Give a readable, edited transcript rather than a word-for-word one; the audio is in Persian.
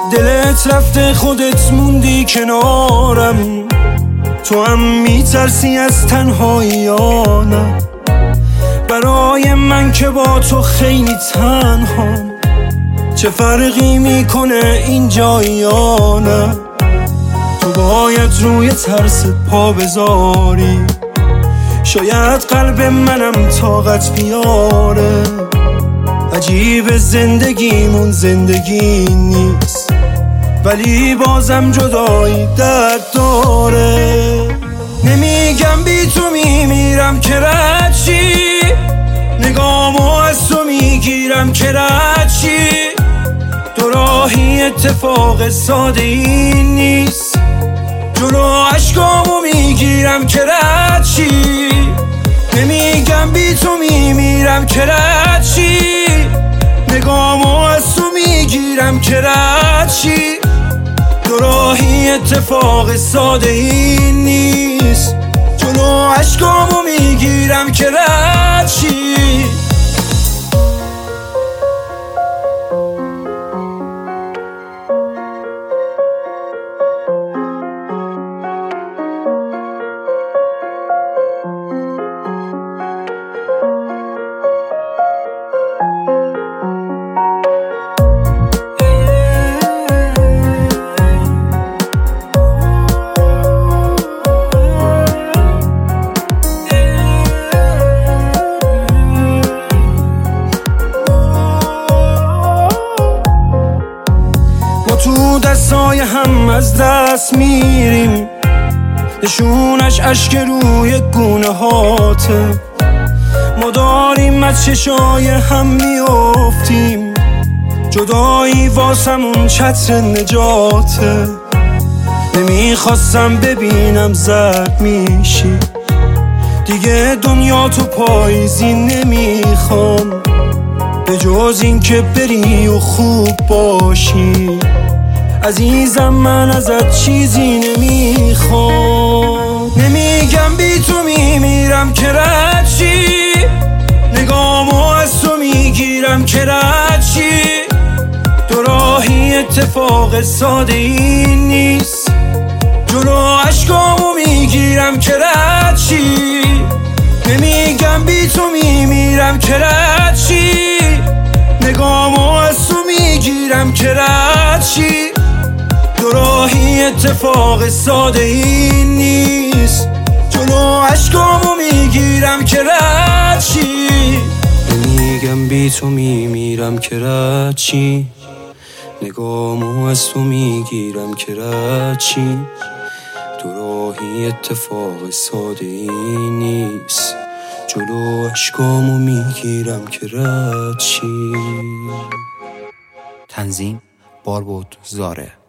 دلت رفته خودت موندی کنارم، تو هم میترسی از تنهایی یا نه؟ برای من که با تو خیلی تنهام، چه فرقی میکنه اینجا یا نه؟ تو باید روی ترس پا بذاری، شاید قلب منم طاقت بیاره. عجیب زندگیمون زندگی نیست، ولی بازم جدایی درد داره. نمیگم بی تو میمیرم که رد چی، نگامو از تو میگیرم که رد چی. دو راهی اتفاق ساده ای نیست، جلو عشقامو میگیرم که رد چی. نمیگم بی تو میمیرم که رد چی، نگامو از تو میگیرم که رد چی. دو راهی اتفاق ساده ای نیست، جلو عشقامو میگیرم که رد چی. تو دستای هم از دست میریم، نشونش اشک روی گونه هاته. ما داریم از چشای هم میافتیم، جدایی واسمون چتر نجاته. نمیخواستم ببینم زرد میشی، دیگه دنیا تو پاییزی نمیخوام، به جز این که بری و خوب باشی. عزیزم من ازت چیزی نمیخوام. نمیگم بی تو میمیرم که رد چی، نگامو از تو میگیرم که رد چی. دو راهی اتفاق ساده ای نیست، جلو عشقامو میگیرم که رد چی. نمیگم بی تو میمیرم که رد چی، نگامو از تو میگیرم که رد چی. دو راهی اتفاق ساده ای نیست، جلو عشقامو میگیرم که رد چی. نمیگم بی تو میمیرم که رد چی، نگامو از تو میگیرم که رد چی. دو راهی اتفاق ساده ای نیست، جلو عشقامو میگیرم که رد چی. تنظیم باربود زاره.